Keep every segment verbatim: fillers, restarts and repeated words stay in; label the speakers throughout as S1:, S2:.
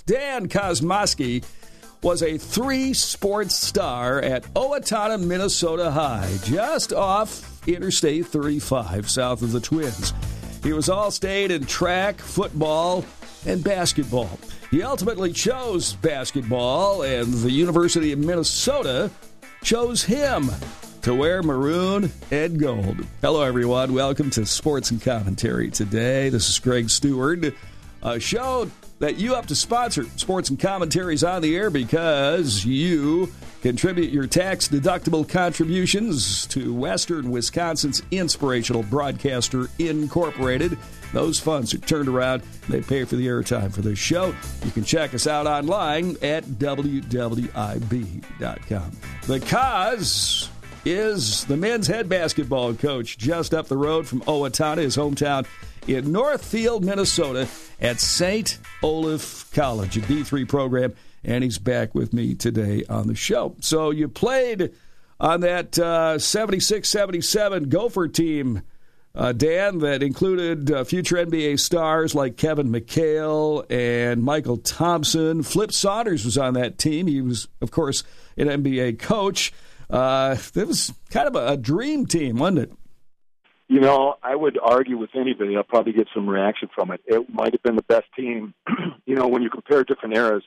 S1: Dan Kosmosky was a three-sports star at Owatonna, Minnesota High, just off Interstate thirty-five, south of the Twins. He was all-state in track, football, and basketball. He ultimately chose basketball, and the University of Minnesota chose him to wear maroon and gold. Hello, everyone. Welcome to Sports and Commentary today. This is Greg Stewart, a show that you have to sponsor. Sports and Commentaries on the air because you contribute your tax-deductible contributions to Western Wisconsin's Inspirational Broadcaster Incorporated. Those funds are turned around. They pay for the airtime for this show. You can check us out online at W W I B dot com. The Cause is the men's head basketball coach just up the road from Owatonna, his hometown in Northfield, Minnesota, at Saint Olaf College, a D three program, and he's back with me today on the show. So you played on that uh, seventy-six seventy-seven Gopher team, uh, Dan, that included uh, future N B A stars like Kevin McHale and Michael Thompson. Flip Saunders was on that team. He was, of course, an N B A coach. Uh, it was kind of a, a dream team, wasn't it?
S2: You know, I would argue with anybody. I'll probably get some reaction from it. It might have been the best team. You know, when you compare different eras,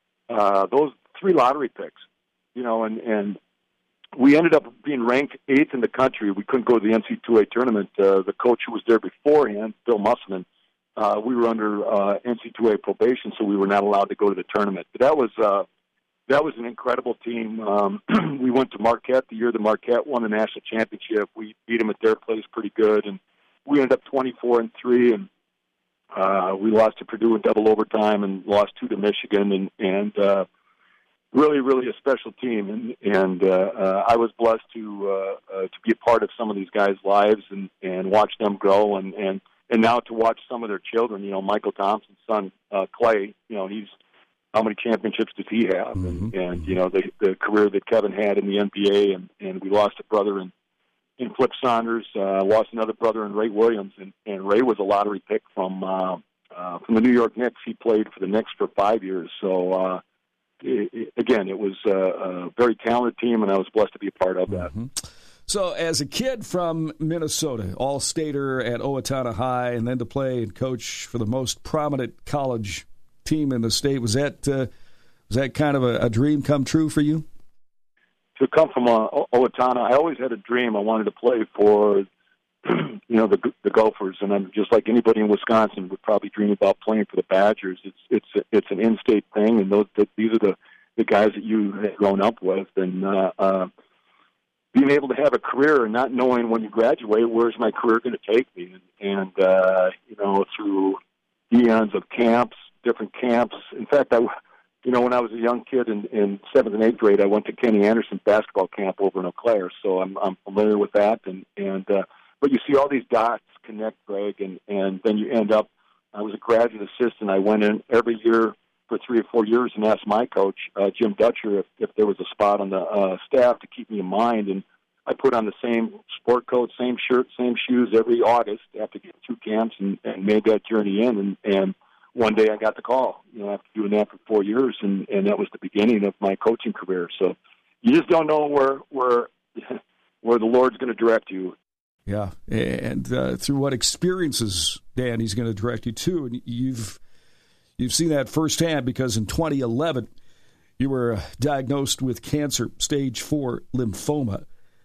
S2: uh, those three lottery picks, you know, and, and we ended up being ranked eighth in the country. We couldn't go to the N C double A tournament. Uh, the coach who was there beforehand, Bill Musselman, uh, we were under uh, N C double A probation, so we were not allowed to go to the tournament. But that was uh, that was an incredible team. Um, we went to Marquette the year that Marquette won the national championship. We beat them at their place pretty good, and we ended up twenty-four and three, and uh, we lost to Purdue in double overtime and lost two to Michigan, and and uh, really, really a special team. And and uh, uh, I was blessed to uh, uh, to be a part of some of these guys' lives and, and watch them grow, and, and and now to watch some of their children. You know, Michael Thompson's son uh, Clay. You know, he's how many championships does he have?
S1: Mm-hmm.
S2: And, and, you know, the, the career that Kevin had in the N B A, and, and we lost a brother in, in Flip Saunders, uh, lost another brother in Ray Williams, and, and Ray was a lottery pick from uh, uh, from the New York Knicks. He played for the Knicks for five years. So, uh, it, it, again, it was uh, a very talented team, and I was blessed to be a part of that.
S1: Mm-hmm. So as a kid from Minnesota, all-stater at Owatonna High, and then to play and coach for the most prominent college team in the state, was that uh, was that kind of a, a dream come true for you?
S2: To come from uh, Owatonna, I always had a dream. I wanted to play for, you know, the the Gophers, and I'm just like anybody in Wisconsin would probably dream about playing for the Badgers. It's it's it's an in-state thing, and those the, these are the, the guys that you had grown up with, and uh, uh, being able to have a career and not knowing when you graduate where's my career going to take me, and, and uh, you know, through eons of camps. Different camps. In fact, I, you know, when I was a young kid in, in seventh and eighth grade, I went to Kenny Anderson basketball camp over in Eau Claire, so I'm I'm familiar with that. And and uh, but you see all these dots connect, Greg, and and then you end up. I was a graduate assistant. I went in every year for three or four years and asked my coach, uh, Jim Dutcher, if, if there was a spot on the uh, staff to keep me in mind. And I put on the same sport coat, same shirt, same shoes every August after getting two camps, and, and made that journey in. And and one day I got the call, you know, after doing that for four years, and, and that was the beginning of my coaching career. So you just don't know where where where the Lord's going to direct you.
S1: Yeah, and uh, through what experiences, Dan, He's going to direct you to, and you've you've seen that firsthand because in twenty eleven you were diagnosed with cancer, stage four lymphoma.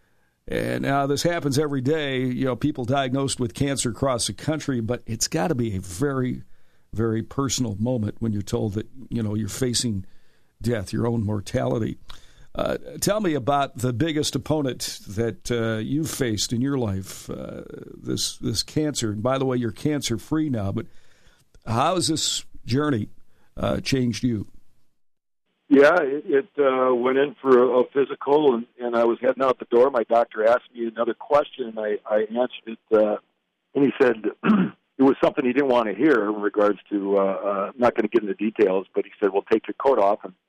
S1: And now this happens every day. You know, people diagnosed with cancer across the country, but it's got to be a very very personal moment when you're told that, you know, you're facing death, your own mortality. Uh, tell me about the biggest opponent that uh, you've faced in your life, uh, this this cancer. And by the way, you're cancer-free now, but how has this journey uh, changed you?
S2: Yeah, it, it uh, went in for a, a physical, and, and I was heading out the door. My doctor asked me another question, and I, I answered it, uh, and he said... It was something he didn't want to hear in regards to, uh, uh, not going to get into details, but he said, well, take your coat off. And,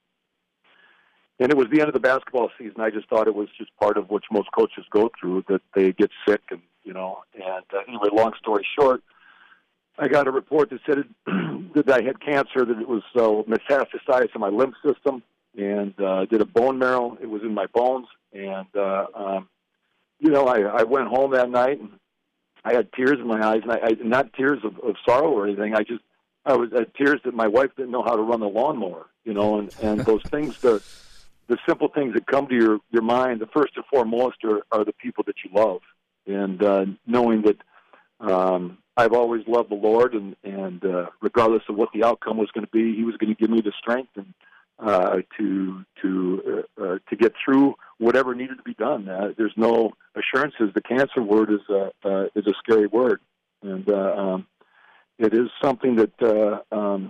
S2: and it was the end of the basketball season. I just thought it was just part of what most coaches go through, that they get sick. And, you know, and uh, anyway, long story short, I got a report that said that I had cancer, that it was uh, metastasized in my lymph system, and uh, did a bone marrow. It was in my bones. And, uh, um, you know, I, I went home that night, and I had tears in my eyes, and I, I not tears of, of sorrow or anything. I just, I was had tears that my wife didn't know how to run the lawnmower, you know, and, and those things, the the simple things that come to your, your mind, the first and foremost are, are the people that you love. And uh, knowing that um, I've always loved the Lord, and, and uh, regardless of what the outcome was going to be, He was going to give me the strength and uh, to to uh, uh, to get through whatever needed to be done. Uh, there's no assurances. The cancer word is a uh, is a scary word, and uh, um, it is something that uh, um,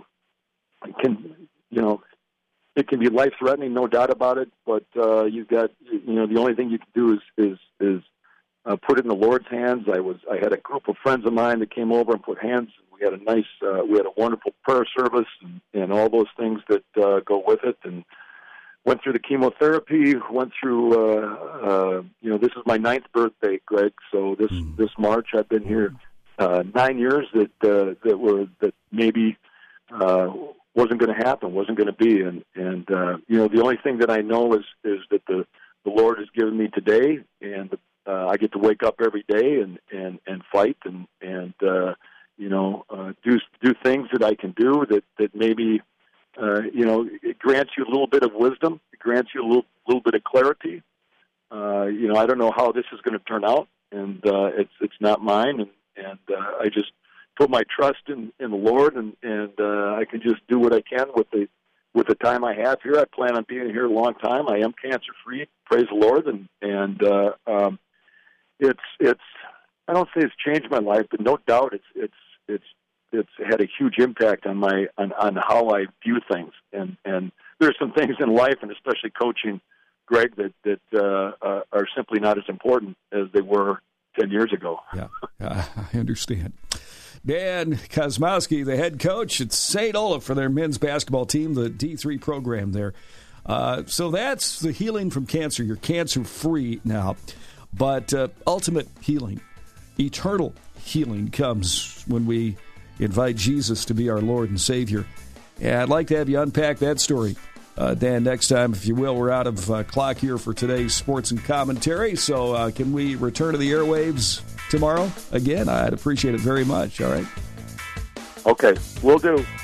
S2: can you know it can be life threatening, no doubt about it. But uh, you've got you know the only thing you can do is is is Uh, put it in the Lord's hands. I was. I had a group of friends of mine that came over and put hands. We had a nice. Uh, we had a wonderful prayer service and, and all those things that uh, go with it. And went through the chemotherapy. Went through. Uh, uh, you know, this is my ninth birthday, Greg. So this mm. this March, I've been here uh, nine years. That uh, that were that maybe uh, wasn't going to happen. Wasn't going to be. And and uh, you know, the only thing that I know is is that the the Lord has given me today, and the Uh, I get to wake up every day and, and, and fight and, and uh, you know, uh, do do things that I can do that, that maybe, uh, you know, it grants you a little bit of wisdom. It grants you a little, little bit of clarity. Uh, you know, I don't know how this is going to turn out, and uh, it's it's not mine. And, and uh, I just put my trust in, in the Lord, and, and uh, I can just do what I can with the with the time I have here. I plan on being here a long time. I am cancer-free, praise the Lord, and, and uh, um, It's it's. I don't say it's changed my life, but no doubt it's it's it's it's had a huge impact on my on, on how I view things. And and there's some things in life, and especially coaching, Greg, that that uh, uh, are simply not as important as they were ten years ago.
S1: Yeah, I understand. Dan Kosmowski, the head coach at Saint Olaf for their men's basketball team, the D three program there. Uh, so that's the healing from cancer. You're cancer-free now. But uh, ultimate healing, eternal healing comes when we invite Jesus to be our Lord and Savior. And I'd like to have you unpack that story, uh, Dan, next time, if you will. We're out of uh, clock here for today's Sports and Commentary, so uh, can we return to the airwaves tomorrow again? I'd appreciate it very much, all right?
S2: Okay, will do.